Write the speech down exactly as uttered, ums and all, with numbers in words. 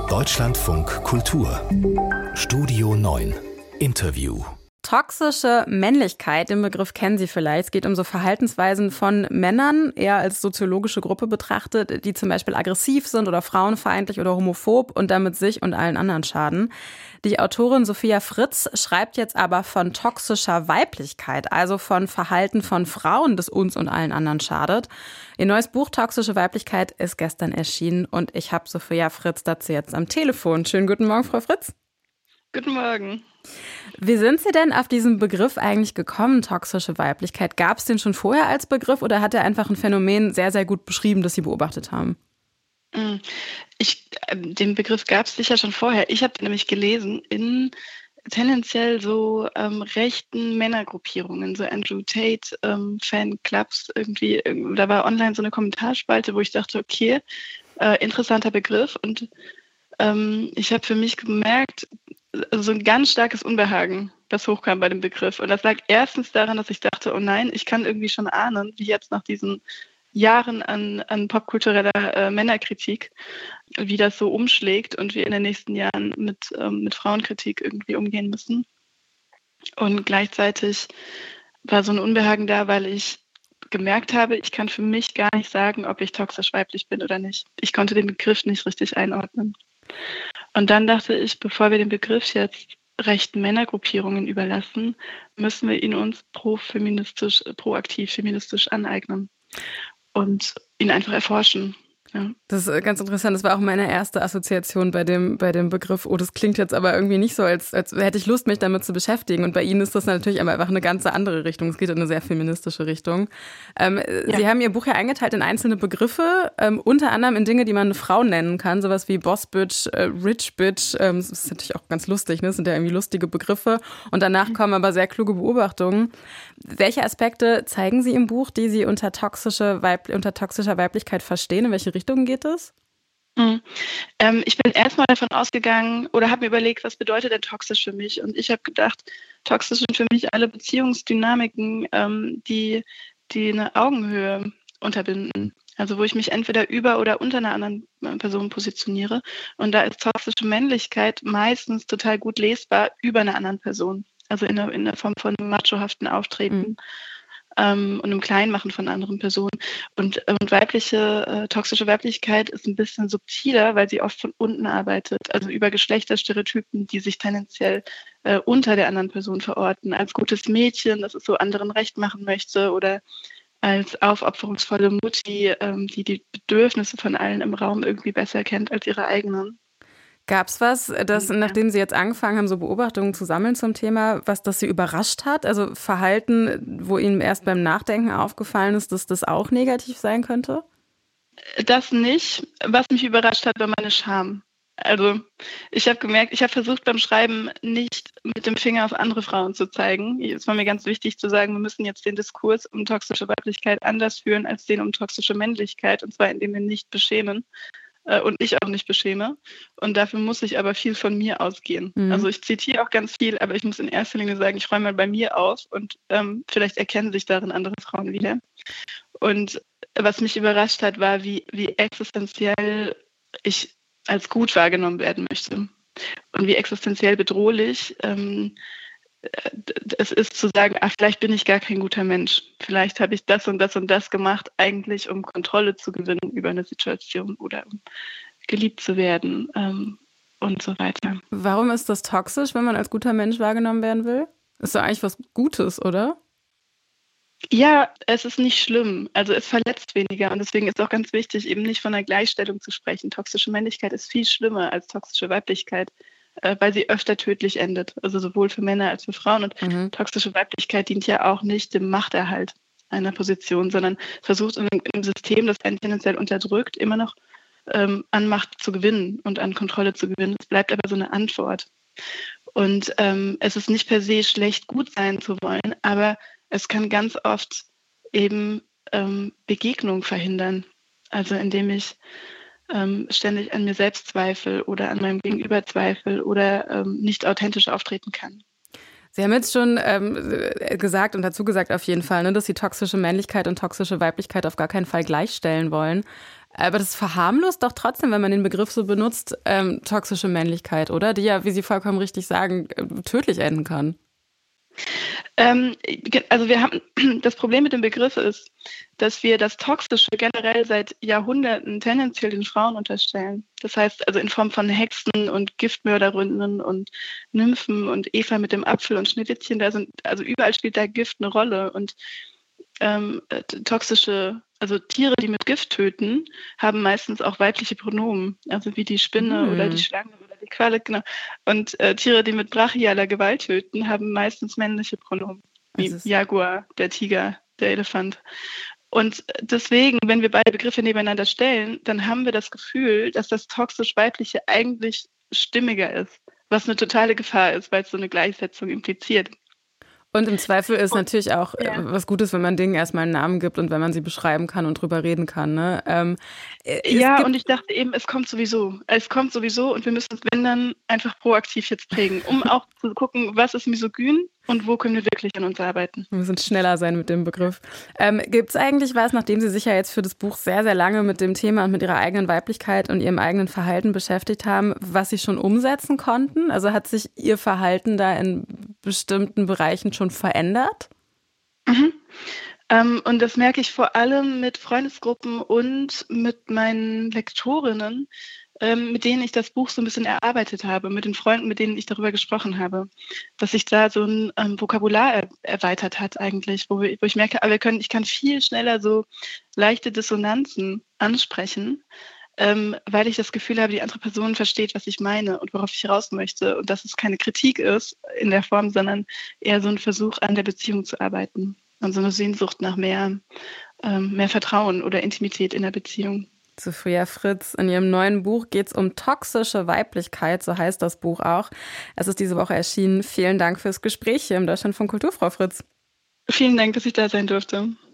Deutschlandfunk Kultur Studio neun Interview. Toxische Männlichkeit, den Begriff kennen Sie vielleicht. Es geht um so Verhaltensweisen von Männern, eher als soziologische Gruppe betrachtet, die zum Beispiel aggressiv sind oder frauenfeindlich oder homophob und damit sich und allen anderen schaden. Die Autorin Sophia Fritz schreibt jetzt aber von toxischer Weiblichkeit, also von Verhalten von Frauen, das uns und allen anderen schadet. Ihr neues Buch Toxische Weiblichkeit ist gestern erschienen und ich habe Sophia Fritz dazu jetzt am Telefon. Schönen guten Morgen, Frau Fritz. Guten Morgen. Wie sind Sie denn auf diesen Begriff eigentlich gekommen, toxische Weiblichkeit? Gab es den schon vorher als Begriff oder hat er einfach ein Phänomen sehr, sehr gut beschrieben, das Sie beobachtet haben? Ich, den Begriff gab es sicher schon vorher. Ich habe nämlich gelesen in tendenziell so ähm, rechten Männergruppierungen, so Andrew Tate ähm, Fanclubs irgendwie. Da war online so eine Kommentarspalte, wo ich dachte, okay, äh, interessanter Begriff. Und ähm, ich habe für mich gemerkt, also so ein ganz starkes Unbehagen, das hochkam bei dem Begriff. Und das lag erstens daran, dass ich dachte, oh nein, ich kann irgendwie schon ahnen, wie jetzt nach diesen Jahren an, an popkultureller äh, Männerkritik, wie das so umschlägt und wir in den nächsten Jahren mit, ähm, mit Frauenkritik irgendwie umgehen müssen. Und gleichzeitig war so ein Unbehagen da, weil ich gemerkt habe, ich kann für mich gar nicht sagen, ob ich toxisch weiblich bin oder nicht. Ich konnte den Begriff nicht richtig einordnen. Und dann dachte ich, bevor wir den Begriff jetzt rechten Männergruppierungen überlassen, müssen wir ihn uns pro-feministisch, proaktiv feministisch aneignen und ihn einfach erforschen. Ja. Das ist ganz interessant. Das war auch meine erste Assoziation bei dem, bei dem Begriff. Oh, das klingt jetzt aber irgendwie nicht so, als, als hätte ich Lust, mich damit zu beschäftigen. Und bei Ihnen ist das natürlich aber einfach eine ganz andere Richtung. Es geht in eine sehr feministische Richtung. Ähm, ja. Sie haben Ihr Buch ja eingeteilt in einzelne Begriffe, ähm, unter anderem in Dinge, die man eine Frau nennen kann. Sowas wie Boss Bitch, äh, Rich Bitch. Ähm, das ist natürlich auch ganz lustig, ne? Das sind ja irgendwie lustige Begriffe. Und danach kommen aber sehr kluge Beobachtungen. Welche Aspekte zeigen Sie im Buch, die Sie unter, toxische Weib- unter toxischer Weiblichkeit verstehen? In welche Richtung geht es? Mhm. Ähm, ich bin erstmal davon ausgegangen oder habe mir überlegt, was bedeutet denn toxisch für mich? Und ich habe gedacht, toxisch sind für mich alle Beziehungsdynamiken, ähm, die, die eine Augenhöhe unterbinden. Also wo ich mich entweder über oder unter einer anderen Person positioniere. Und da ist toxische Männlichkeit meistens total gut lesbar über einer anderen Person. Also in der, in der Form von machohaften Auftreten. Mhm. Ähm, und im Kleinmachen von anderen Personen. Und, und weibliche, äh, toxische Weiblichkeit ist ein bisschen subtiler, weil sie oft von unten arbeitet, also über Geschlechterstereotypen, die sich tendenziell äh, unter der anderen Person verorten. Als gutes Mädchen, das es so anderen recht machen möchte, oder als aufopferungsvolle Mutti, ähm, die die Bedürfnisse von allen im Raum irgendwie besser kennt als ihre eigenen. Gab es was, das, nachdem Sie jetzt angefangen haben, so Beobachtungen zu sammeln zum Thema, was das Sie überrascht hat? Also Verhalten, wo Ihnen erst beim Nachdenken aufgefallen ist, dass das auch negativ sein könnte? Das nicht. Was mich überrascht hat, war meine Scham. Also ich habe gemerkt, ich habe versucht beim Schreiben nicht mit dem Finger auf andere Frauen zu zeigen. Es war mir ganz wichtig zu sagen, wir müssen jetzt den Diskurs um toxische Weiblichkeit anders führen als den um toxische Männlichkeit, und zwar indem wir nicht beschämen. Und ich auch nicht beschäme. Und dafür muss ich aber viel von mir ausgehen. Mhm. Also ich zitiere auch ganz viel, aber ich muss in erster Linie sagen, ich räume mal bei mir auf und ähm, vielleicht erkennen sich darin andere Frauen wieder. Und was mich überrascht hat, war, wie, wie existenziell ich als gut wahrgenommen werden möchte. Und wie existenziell bedrohlich ähm, es ist zu sagen, ach, vielleicht bin ich gar kein guter Mensch. Vielleicht habe ich das und das und das gemacht, eigentlich um Kontrolle zu gewinnen über eine Situation oder um geliebt zu werden ähm, und so weiter. Warum ist das toxisch, wenn man als guter Mensch wahrgenommen werden will? Ist doch eigentlich was Gutes, oder? Ja, es ist nicht schlimm. Also es verletzt weniger. Und deswegen ist auch ganz wichtig, eben nicht von einer Gleichstellung zu sprechen. Toxische Männlichkeit ist viel schlimmer als toxische Weiblichkeit, weil sie öfter tödlich endet, also sowohl für Männer als für Frauen. Und mhm. toxische Weiblichkeit dient ja auch nicht dem Machterhalt einer Position, sondern versucht in einem System, das einen tendenziell unterdrückt, immer noch ähm, an Macht zu gewinnen und an Kontrolle zu gewinnen. Es bleibt aber so eine Antwort. Und ähm, es ist nicht per se schlecht, gut sein zu wollen, aber es kann ganz oft eben ähm, Begegnung verhindern. Also indem ich Ähm, ständig an mir selbst zweifel oder an meinem Gegenüber zweifel oder ähm, nicht authentisch auftreten kann. Sie haben jetzt schon ähm, gesagt und dazu gesagt auf jeden Fall, ne, dass Sie toxische Männlichkeit und toxische Weiblichkeit auf gar keinen Fall gleichstellen wollen. Aber das verharmlost doch trotzdem, wenn man den Begriff so benutzt, ähm, toxische Männlichkeit, oder? Die ja, wie Sie vollkommen richtig sagen, tödlich enden kann. Ähm, also wir haben, das Problem mit dem Begriff ist, dass wir das Toxische generell seit Jahrhunderten tendenziell den Frauen unterstellen. Das heißt, also in Form von Hexen und Giftmörderinnen und Nymphen und Eva mit dem Apfel und Schneewittchen, da sind, also überall spielt da Gift eine Rolle. Und ähm, toxische, also Tiere, die mit Gift töten, haben meistens auch weibliche Pronomen, also wie die Spinne hm. oder die Schlange. Die Qualle, genau. Und äh, Tiere, die mit brachialer Gewalt töten, haben meistens männliche Pronomen, wie Jaguar, der Tiger, der Elefant. Und deswegen, wenn wir beide Begriffe nebeneinander stellen, dann haben wir das Gefühl, dass das toxisch-weibliche eigentlich stimmiger ist, was eine totale Gefahr ist, weil es so eine Gleichsetzung impliziert. Und im Zweifel ist natürlich auch ja. was Gutes, wenn man Dingen erstmal einen Namen gibt und wenn man sie beschreiben kann und drüber reden kann. Ne? Ähm, ja, und ich dachte eben, es kommt sowieso. Es kommt sowieso und wir müssen es, wenn dann, einfach proaktiv jetzt prägen, um auch zu gucken, was ist misogyn und wo können wir wirklich an uns arbeiten. Wir müssen schneller sein mit dem Begriff. Ähm, gibt es eigentlich was, nachdem Sie sich ja jetzt für das Buch sehr, sehr lange mit dem Thema und mit Ihrer eigenen Weiblichkeit und Ihrem eigenen Verhalten beschäftigt haben, was Sie schon umsetzen konnten? Also hat sich Ihr Verhalten da in bestimmten Bereichen schon verändert? Mhm. Ähm, und das merke ich vor allem mit Freundesgruppen und mit meinen Lektorinnen, ähm, mit denen ich das Buch so ein bisschen erarbeitet habe, mit den Freunden, mit denen ich darüber gesprochen habe, dass sich da so ein ähm, Vokabular er- erweitert hat eigentlich, wo, wir, wo ich merke, aber wir können, ich kann viel schneller so leichte Dissonanzen ansprechen, ähm, weil ich das Gefühl habe, die andere Person versteht, was ich meine und worauf ich raus möchte und dass es keine Kritik ist in der Form, sondern eher so ein Versuch, an der Beziehung zu arbeiten und so eine Sehnsucht nach mehr, ähm, mehr Vertrauen oder Intimität in der Beziehung. Sophia Fritz, in ihrem neuen Buch geht es um toxische Weiblichkeit, so heißt das Buch auch. Es ist diese Woche erschienen. Vielen Dank fürs Gespräch hier im Deutschlandfunk Kultur, Frau Fritz. Vielen Dank, dass ich da sein durfte.